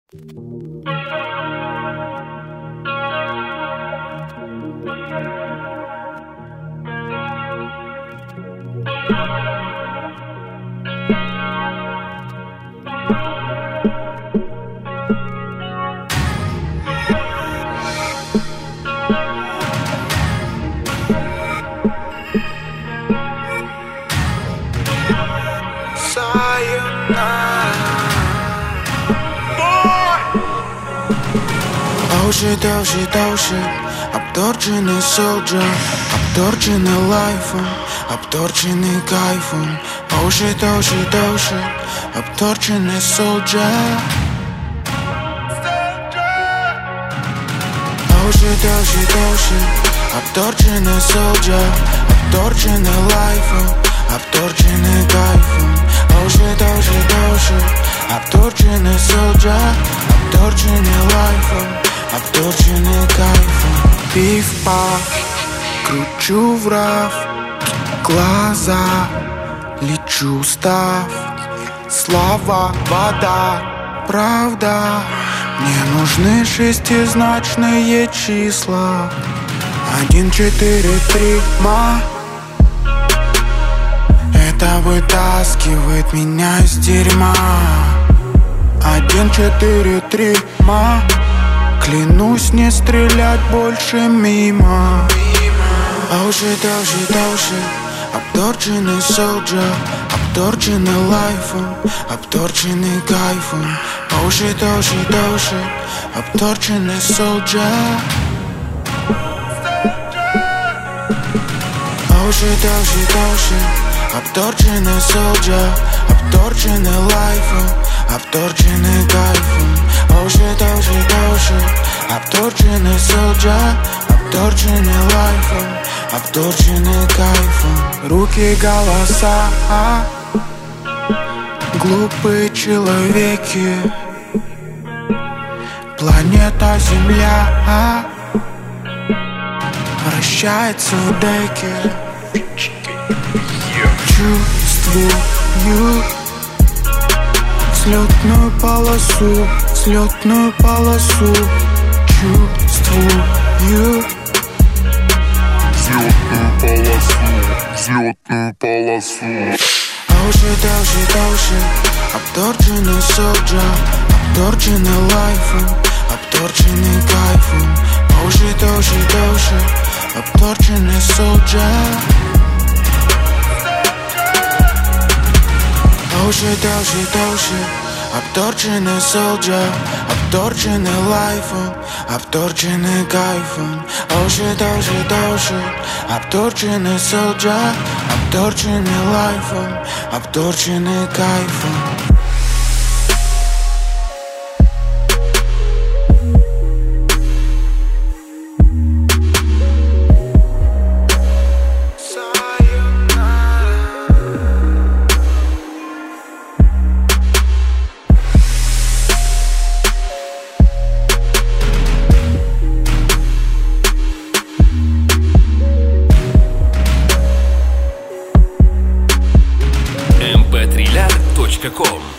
都是обторченный soldier, обторченный лайфом, обторченный кайфом.都是обторченный soldier.都是обторченный soldier, обторченный лайфом, обторченный кайфом.都是обторченный soldier, обторченный лайфом, обторченный кайфом. Пиф-паф, кручу в раф, глаза, лечу став. Слова, вода, правда. Мне нужны шестизначные числа. 1, 4, 3, ма. Это вытаскивает меня из дерьма. 1, 4, 3, ма. Клянусь не стрелять больше мимо. Тоже обторченный soldier, обторченный лайфом, обторченный кайфом. Тоже обторченный soldier. Тоже обторченный soldier, обторченный лайфом, обторченный кайфом. Тоже обторченный soldier, обторченный лайфом, обторченный кайфом. Руки, голоса, глупые человеки. Планета Земля вращается в деке. Чувствую взлетную полосу, взлетную полосу. Чувствую взлетную полосу. Тоже обторченный soldier, обторченный лайфом, обторченный кайфом. Тоже обторченный soldier. Тоже обторченный soldier, обторченный лайфом, обторченный кайфом. Тоже обторченный soldier, обторченный лайфом, обторченный кайфом. mp3lar.com